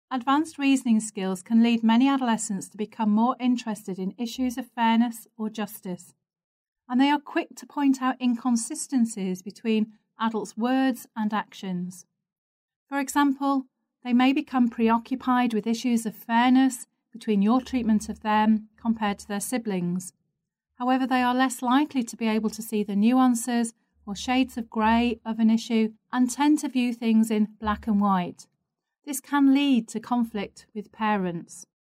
Advanced reasoning skills can lead many adolescents to become more interested in issues of fairness or justice, and they are quick to point out inconsistencies between adults' words and actions. For example, they may become preoccupied with issues of fairness between your treatment of them compared to their siblings. However, they are less likely to be able to see the nuances or shades of grey of an issue and tend to view things in black and white. This can lead to conflict with parents.